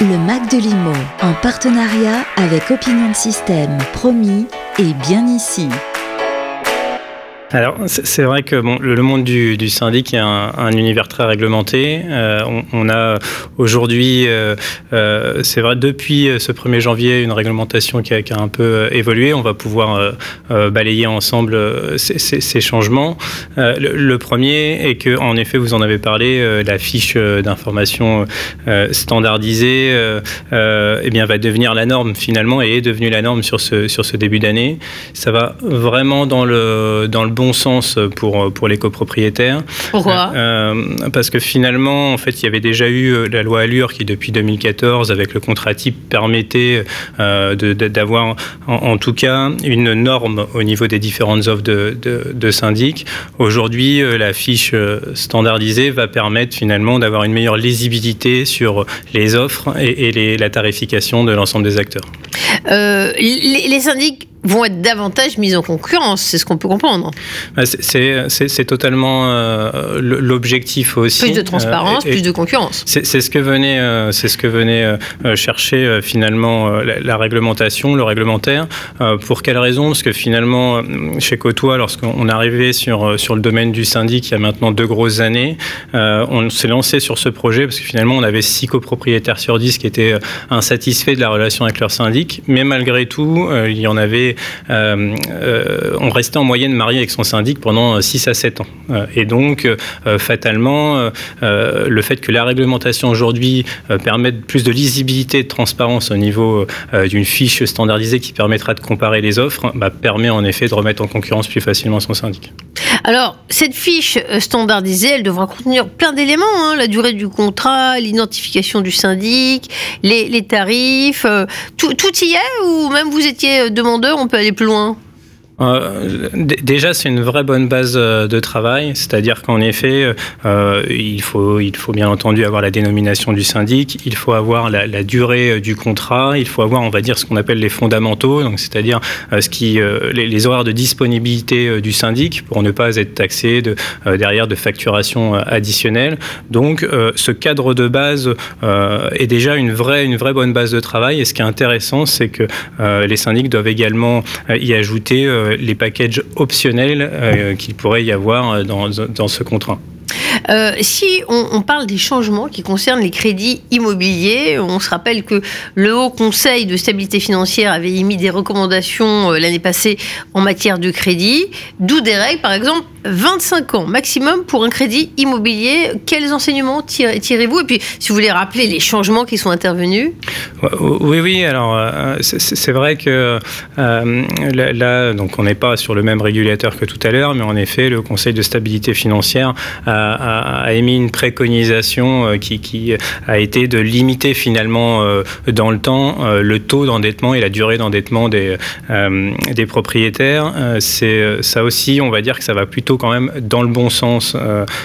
Le Mac de l'IMO, en partenariat avec Opinion de Système, promis et bien ici. Alors, c'est vrai que le monde du syndic est un univers très réglementé. On a aujourd'hui, c'est vrai, depuis ce 1er janvier, une réglementation qui a un peu évolué. On va pouvoir balayer ensemble ces changements. Le premier est que, en effet, vous en avez parlé, la fiche d'information standardisée eh bien, va devenir la norme finalement et est devenue la norme sur ce début d'année. Ça va vraiment dans le bon sens pour les copropriétaires. Pourquoi ? Parce que finalement, en fait, il y avait déjà eu la loi Allure qui, depuis 2014, avec le contrat type, permettait d'avoir, en tout cas, une norme au niveau des différentes offres de syndic. Aujourd'hui, la fiche standardisée va permettre finalement d'avoir une meilleure lisibilité sur les offres et la tarification de l'ensemble des acteurs. Les syndics vont être davantage mis en concurrence, c'est ce qu'on peut comprendre. C'est totalement l'objectif aussi. Plus de transparence, plus de concurrence. C'est ce que venait chercher finalement la réglementation, le réglementaire. Pour quelle raison ? Parce que finalement, chez Côtois, lorsqu'on est arrivé sur le domaine du syndic il y a maintenant 2 grosses années, on s'est lancé sur ce projet parce que finalement, on avait 6 copropriétaires sur 10 qui étaient insatisfaits de la relation avec leur syndic. Mais malgré tout, il y en avait on restait en moyenne marié avec son syndic pendant 6 à 7 ans. Et donc, fatalement, le fait que la réglementation aujourd'hui permette plus de lisibilité et de transparence au niveau d'une fiche standardisée qui permettra de comparer les offres, permet en effet de remettre en concurrence plus facilement son syndic. Alors, cette fiche standardisée, elle devra contenir plein d'éléments, la durée du contrat, l'identification du syndic, les tarifs, tout y est, ou même vous étiez demandeur, on peut aller plus loin ? Déjà, c'est une vraie bonne base de travail, c'est-à-dire qu'en effet, il faut bien entendu avoir la dénomination du syndic, il faut avoir la durée du contrat, il faut avoir, on va dire, ce qu'on appelle les fondamentaux, donc c'est-à-dire les horaires de disponibilité du syndic pour ne pas être taxé derrière de facturation additionnelle. Donc, ce cadre de base est déjà une vraie bonne base de travail. Et ce qui est intéressant, c'est que les syndics doivent également y ajouter les packages optionnels qu'il pourrait y avoir dans ce contrat. Si on parle des changements qui concernent les crédits immobiliers, on se rappelle que le Haut Conseil de stabilité financière avait émis des recommandations l'année passée en matière de crédit, d'où des règles, par exemple, 25 ans maximum pour un crédit immobilier. Quels enseignements tirez-vous ? Et puis, si vous voulez rappeler les changements qui sont intervenus. Oui, alors c'est vrai que là, donc on n'est pas sur le même régulateur que tout à l'heure, mais en effet, le Conseil de stabilité financière a émis une préconisation qui a été de limiter finalement dans le temps le taux d'endettement et la durée d'endettement des propriétaires. C'est ça aussi, on va dire que ça va plutôt quand même dans le bon sens.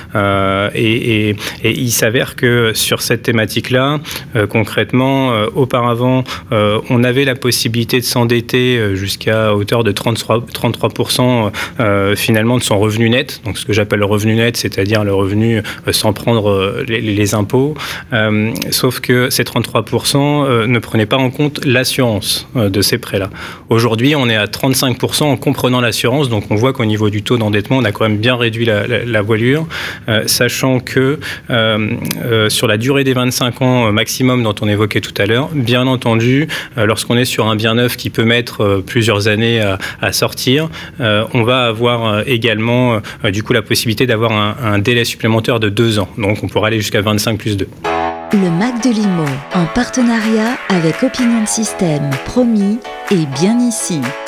Et il s'avère que sur cette thématique-là, concrètement, auparavant, on avait la possibilité de s'endetter jusqu'à hauteur de 33% finalement de son revenu net. Donc ce que j'appelle le revenu net, c'est-à-dire le revenu sans prendre les impôts. Sauf que ces 33% ne prenaient pas en compte l'assurance de ces prêts-là. Aujourd'hui, on est à 35% en comprenant l'assurance. Donc on voit qu'au niveau du taux d'endettement, on a quand même bien réduit la voilure, sachant que sur la durée des 25 ans maximum dont on évoquait tout à l'heure, bien entendu, lorsqu'on est sur un bien neuf qui peut mettre plusieurs années à sortir, on va avoir également du coup la possibilité d'avoir un délai supplémentaire de 2 ans. Donc on pourra aller jusqu'à 25 plus 2. Le Mac de l'IMO, en partenariat avec Opinion de Système, promis et bien ici.